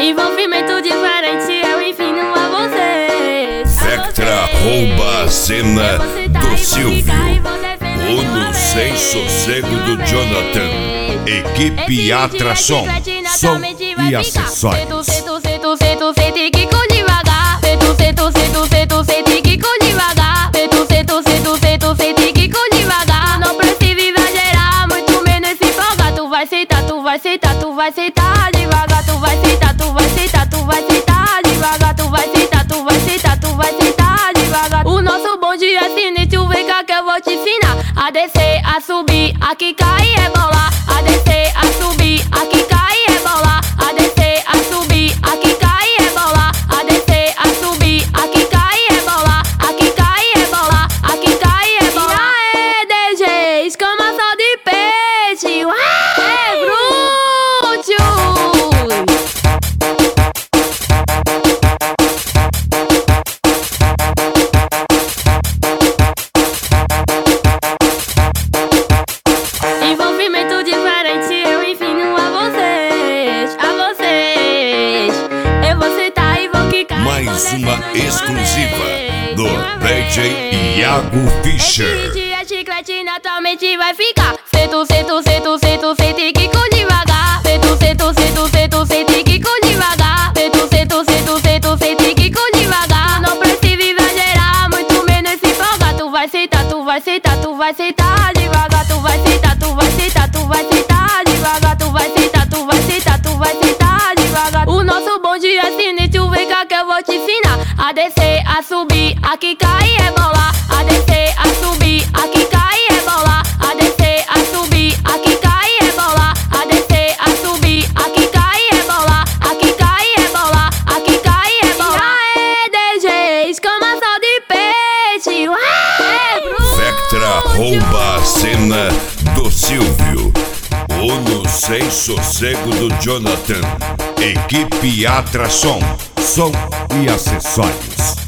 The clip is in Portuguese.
Envolvimento diferente, eu ensino a vocês. Vectra rouba a cena do Silvio. Uno sem sossego do Jonathan. Equipe Atração, som e acessórios. Sente que com devagar. Sente que com devagar. Sente que com devagar. Não precisa exagerar, muito menos se empolgar. Tu vai sentar, tu vai sentar, tu vai sentar devagar. Tu vai sentar, tu vai sentar, tu vai sentar devagar. Tu vai sentar, tu vai sentar, tu vai sentar devagar. O nosso bonde é sinistro, vem cá que eu vou te ensinar a descer, a subir, a quicar e rebolar. A descer, a subir, a quicar e rebolar. A descer, a subir, a quicar e rebolar. A descer, a subir, a quicar e rebolar. A quicar e rebolar, a quicar e rebolar. E aí, DG, escama só de peixe. É bruto. Envolvimento diferente, eu ensino a vocês. A vocês. Eu vou sentar e vou quicar. Mais uma exclusiva do DJ Iago Fischer. Esse dia chiclete naturalmente vai ficar. Sente que com devagar. Sente que com devagar. Sente que com devagar. Não precisa exagerar, muito menos se empolgar. Tu vai sentar, tu vai sentar, tu vai sentar devagar. Tu vai sentar, tu vai sentar, tu vai sentar devagar. Tu vai sentar, tu vai sentar, tu vai sentar devagar. O nosso bonde é sinistro, vem cá que eu vou te ensinar a descer, a subir, a quicar e rebolar. A descer, a subir, a quicar e rebolar. A descer, a subir, a quicar e rebolar. A descer, a subir, a quicar e rebolar. A quicar e rebolar, a quicar e rebolar. Aê, DG, escama só de peixe. É bruto. Vectra rouba a cena do Silvio. Uno sem sossego do Jonathan. Equipe Atração, som e acessórios.